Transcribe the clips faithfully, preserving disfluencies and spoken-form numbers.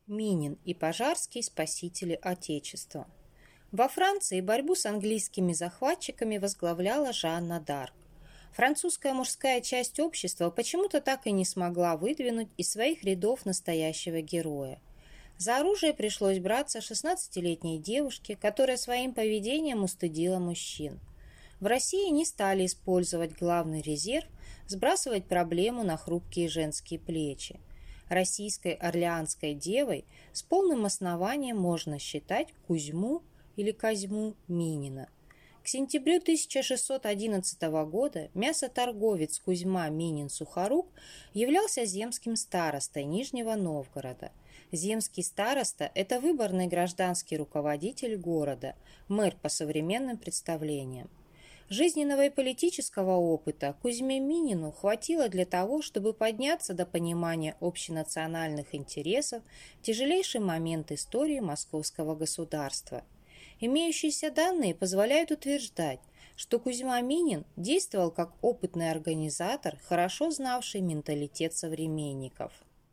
Минин и Пожарский – спасители Отечества. Во Франции борьбу с английскими захватчиками возглавляла Жанна д'Арк. Французская мужская часть общества почему-то так и не смогла выдвинуть из своих рядов настоящего героя. За оружие пришлось браться шестнадцатилетней девушке, которая своим поведением устыдила мужчин. В России не стали использовать главный резерв, сбрасывать проблему на хрупкие женские плечи. Российской орлеанской девой с полным основанием можно считать Кузьму или Козьму Минина. К сентябрю тысяча шестьсот одиннадцатого года мясоторговец Кузьма Минин-Сухорук являлся земским старостой Нижнего Новгорода. Земский староста – это выборный гражданский руководитель города, мэр по современным представлениям. Жизненного и политического опыта Кузьме Минину хватило для того, чтобы подняться до понимания общенациональных интересов в тяжелейший момент истории московского государства. Имеющиеся данные позволяют утверждать, что Кузьма Минин действовал как опытный организатор, хорошо знавший менталитет современников.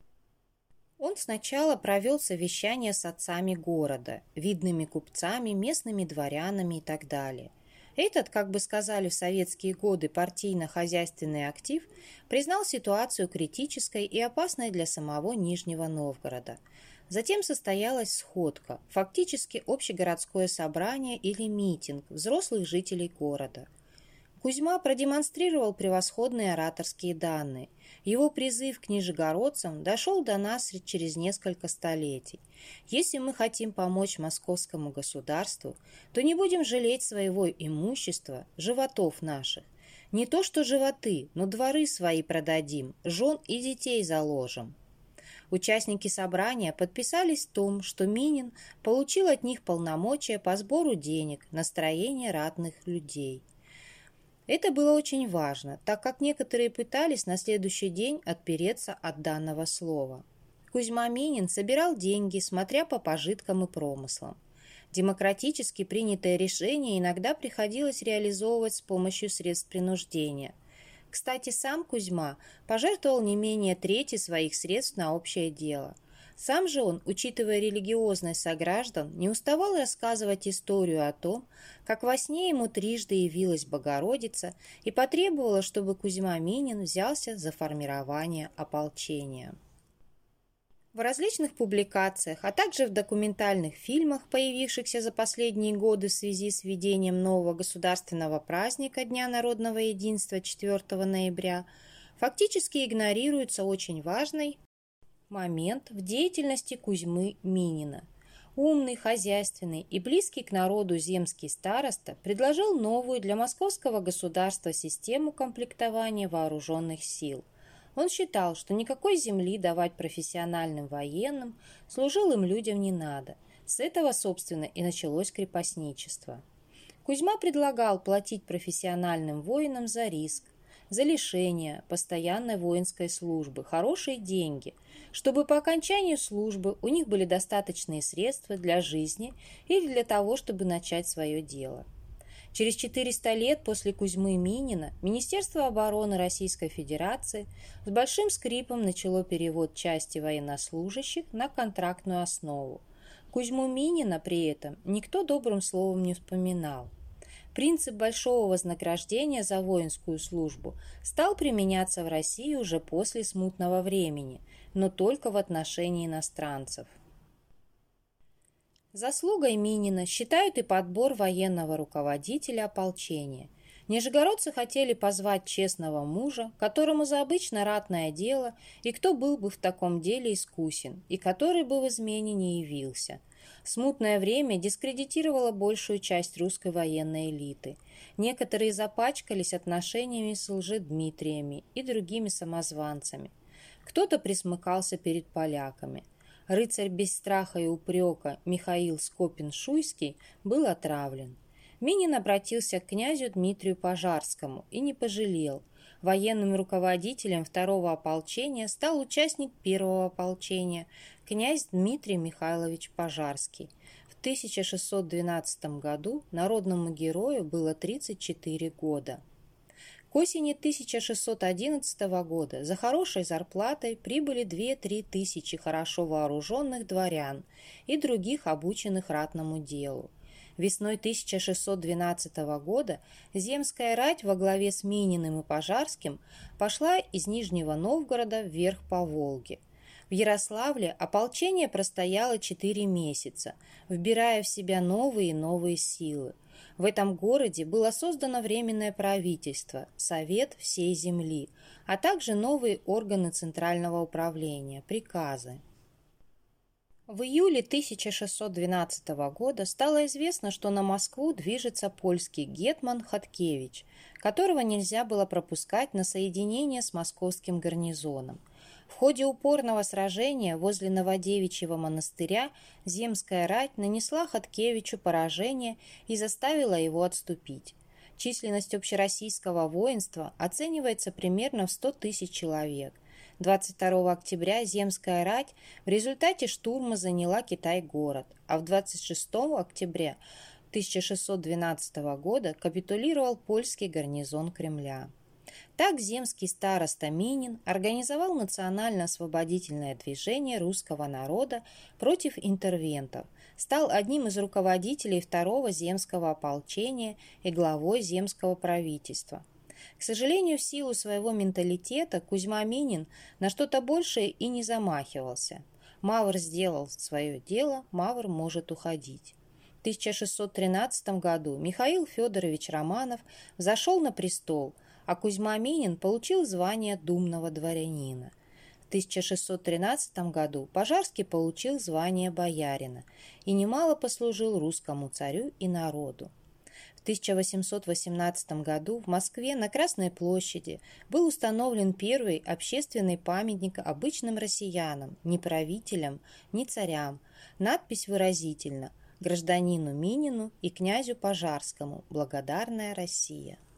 Он сначала провел совещания с отцами города, видными купцами, местными дворянами и так далее. Этот, как бы сказали в советские годы, партийно-хозяйственный актив признал ситуацию критической и опасной для самого Нижнего Новгорода. Затем состоялась сходка, фактически общегородское собрание или митинг взрослых жителей города. Кузьма продемонстрировал превосходные ораторские данные. Его призыв к нижегородцам дошел до нас через несколько столетий. Если мы хотим помочь московскому государству, то не будем жалеть своего имущества, животов наших. Не то что животы, но дворы свои продадим, жен и детей заложим. Участники собрания подписались в том, что Минин получил от них полномочия по сбору денег на строение ратных людей. Это было очень важно, так как некоторые пытались на следующий день отпереться от данного слова. Кузьма Минин собирал деньги, смотря по пожиткам и промыслам. Демократически принятое решение иногда приходилось реализовывать с помощью средств принуждения. Кстати, сам Кузьма пожертвовал не менее трети своих средств на общее дело. Сам же он, учитывая религиозность сограждан, не уставал рассказывать историю о том, как во сне ему трижды явилась Богородица и потребовала, чтобы Кузьма Минин взялся за формирование ополчения. В различных публикациях, а также в документальных фильмах, появившихся за последние годы в связи с введением нового государственного праздника Дня народного единства четвёртого ноября, фактически игнорируется очень важный момент в деятельности Кузьмы Минина. Умный, хозяйственный и близкий к народу земский староста предложил новую для московского государства систему комплектования вооруженных сил. Он считал, что никакой земли давать профессиональным военным, служилым людям не надо. С этого, собственно, и началось крепостничество. Кузьма предлагал платить профессиональным воинам за риск, за лишение постоянной воинской службы, хорошие деньги, чтобы по окончанию службы у них были достаточные средства для жизни или для того, чтобы начать свое дело. Через четыреста лет после Кузьмы Минина Министерство обороны Российской Федерации с большим скрипом начало перевод части военнослужащих на контрактную основу. Кузьму Минина при этом никто добрым словом не вспоминал. Принцип большого вознаграждения за воинскую службу стал применяться в России уже после смутного времени, но только в отношении иностранцев. Заслугой Минина считают и подбор военного руководителя ополчения. Нижегородцы хотели позвать честного мужа, которому за обычно ратное дело, и кто был бы в таком деле искусен, и который бы в измене не явился. Смутное время дискредитировало большую часть русской военной элиты. Некоторые запачкались отношениями с Лжедмитриями и другими самозванцами. Кто-то присмыкался перед поляками. Рыцарь без страха и упрека Михаил Скопин-Шуйский был отравлен. Минин обратился к князю Дмитрию Пожарскому и не пожалел. Военным руководителем второго ополчения стал участник первого ополчения, князь Дмитрий Михайлович Пожарский. В тысяча шестьсот двенадцатом году народному герою было тридцать четыре года. К осени тысяча шестьсот одиннадцатого года за хорошей зарплатой прибыли две-три тысячи хорошо вооруженных дворян и других обученных ратному делу. Весной тысяча шестьсот двенадцатого года земская рать во главе с Мининым и Пожарским пошла из Нижнего Новгорода вверх по Волге. В Ярославле ополчение простояло четыре месяца, вбирая в себя новые и новые силы. В этом городе было создано Временное правительство, Совет всей земли, а также новые органы Центрального управления, приказы. В июле тысяча шестьсот двенадцатого года стало известно, что на Москву движется польский гетман Хаткевич, которого нельзя было пропускать на соединение с московским гарнизоном. В ходе упорного сражения возле Новодевичьего монастыря земская рать нанесла Хаткевичу поражение и заставила его отступить. Численность общероссийского воинства оценивается примерно в сто тысяч человек. двадцать второго октября земская рать в результате штурма заняла Китай-город, а в двадцать шестого октября тысяча шестьсот двенадцатого года капитулировал польский гарнизон Кремля. Так земский староста Минин организовал национально-освободительное движение русского народа против интервентов, стал одним из руководителей второго земского ополчения и главой земского правительства. К сожалению, в силу своего менталитета Кузьма Минин на что-то большее и не замахивался. Мавр сделал свое дело, Мавр может уходить. В тысяча шестьсот тринадцатом году Михаил Федорович Романов взошел на престол, а Кузьма Минин получил звание думного дворянина. В тысяча шестьсот тринадцатом году Пожарский получил звание боярина и немало послужил русскому царю и народу. В тысяча восемьсот восемнадцатом году в Москве на Красной площади был установлен первый общественный памятник обычным россиянам, ни правителям, ни царям. Надпись выразительна: гражданину Минину и князю Пожарскому. Благодарная Россия.